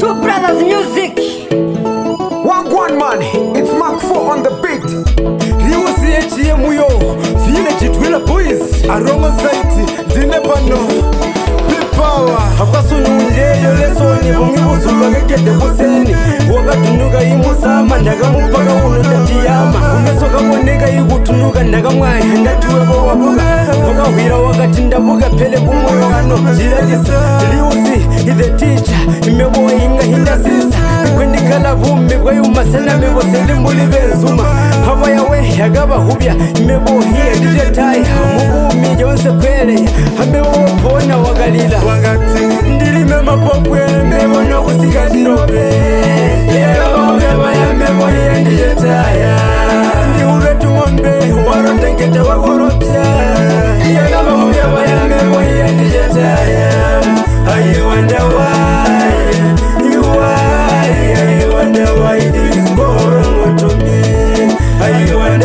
Two Brothers Music. One man, it's Mark 4 on the beat. Riusi HM yo, Fine Chitwila boys. Aroma site, Dinepano, Power. Hakasunu njeyo lesoni, Bungibu Zulagete Huseni. Wakatunuga imusama, Nagamupaka unatiyama. Umesoka mwenega igutunuga, Nagamwai, Ndatuwe wabuga. Waka wira wakatinda buga, Pele kumoyo ano. Jirajisa, Riusi, the teacher, Imebo inga hinda sisa. Kwendikala vumbi kwa yumasena mebo selimbuli benzuma. Hawa yawe yagaba hubya, Imebo hiya dijetaya. Mugumi jonse kwele, Hamebo pona wagalila. Ndili mema popwe, mebo na kusika jirobe. Yagaba meba ya mebo hiya dijetaya. Ndi ube tumombe, waro tenkete wakoropya. Yagaba meba ya mebo hiya dijetaya. I wonder why, you why, I wonder why this go wrong to me. I wonder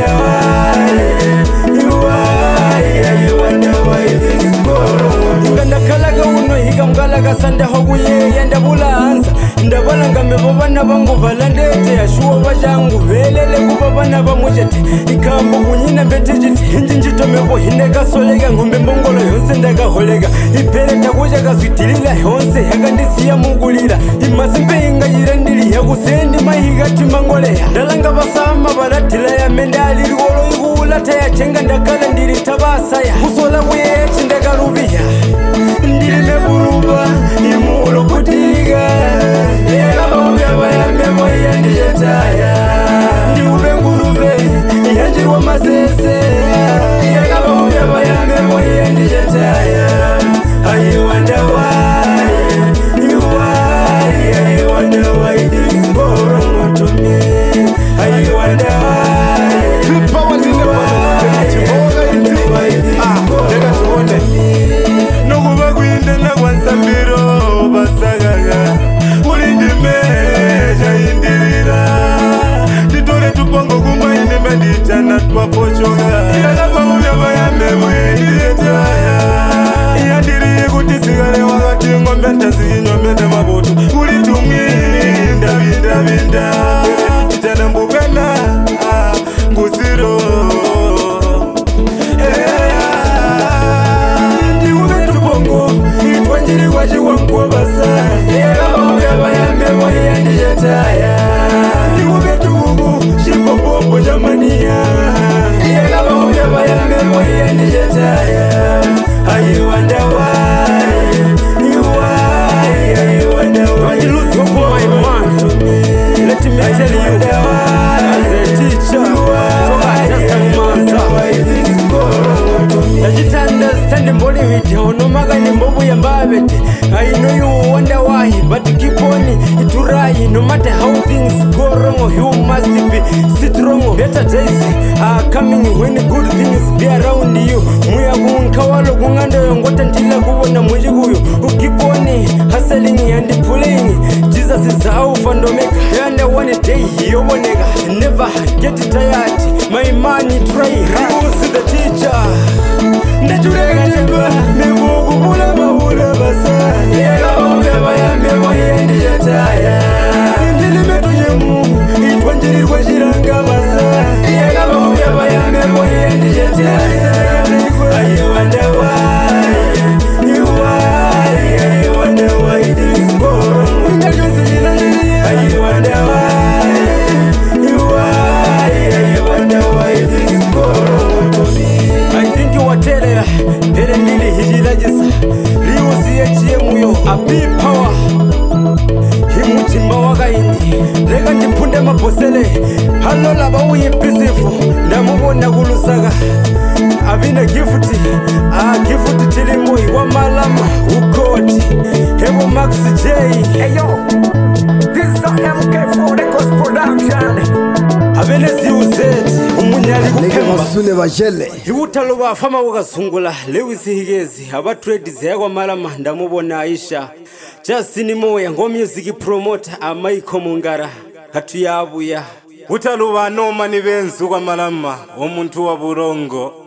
why, you why, I wonder why this go wrong. Nganda kalaga uno higa mgalaga sanda hoguye yenda bulanza. Ndabalanga mebobana bangu balandete ashuwa bajangu belele kubabana bamujete. Ikambo kunyina betejiti hinjinjito mebo hineka solega ngombe mbongolo yonse ndaga holega. Ipele takuja kaswitilila yonse yakandisiya mugulira. Imasimbe inga yirendili yakusendi mahiga timangolea. Ndalanga basama balatila ya mendali rigolo igula taya chenga ndakala ndiri tabasaya. Kusola kuyechi ndakarubia ndiri meburuba imulo kutiga. Yagaba mbyaba ya memo yandijetaya. Ndi ube ngurube yanjirwa masese. Yagaba mbyaba ya memo yandijetaya. I wonder why, you why, I wonder why this go wrong to me. I wonder why, you why, this go wrong to me. No kuba kwinde na kwansambiro basagaga. Ulindi meja indirira. Titore tupongo kuma ine medicha na twapochoga. Yagaba mbyaba ya memo yandijetaya. Yadiri kutisigale wakati ngombe ntazinyombe nemabutu. Ulitumwinda binda binda Titana mbugana nguziro. Ndi ube tubongo itwanjiri waji wanguwa basa. Yagaba ya memo yandijetaya. Ndi ube tubugu shipopopo jamania. Yagaba ya memo yandijetaya. I wonder why, you why, I wonder why. You lose your boy, man. Let me tell you, as a teacher, I just understand body video, no magani mbovu ya mbabete. I know you wonder why, but keep on it, no matter how things go wrong, you must be strong. Better days are coming when good things be around you. Muya kunkawalo kungando yongota ntila kubona mwiji kuyo. Keep on hustling and pulling. Jesus is Alpha and Omega. And one day you wanega. Never get tired. My money try. Who's the teacher? Ndachurega njeba. Mebugu mula mahula basa. Yagaba mbyaba ya memo yandijetaya. Ndili metu yemu itwanjiri kwa jiranga basa. Yagaba mbyaba ya memo yandijetaya. I wonder why, you why, I wonder why this go wrong. I wonder why, you why, I wonder why this go wrong to me. I think you are telling Pere nili hijilajisa. Riusi HM yo, a big power. Himuchimba waka indi. Lega nipunde mabosele. Halola ba uye pisifu. Ndamubona kulusaga. Abina gifti, gifti tilimoi wa malama ukoti. Hebo Max J. Hey yo, this is MK4 Records production. Abene ziuzeti, umunyali kukemba. Basune bajele. Hiutalo bafama wakazungula. Lewis Higezi, abatredizi ya kwa malama ndamubona Aisha. Justin Moya, ngo music promoter Amaiko Mungara. Hatu ya abuya. Utalo ba noma ni benzu kwa malama, omuntu wa burongo.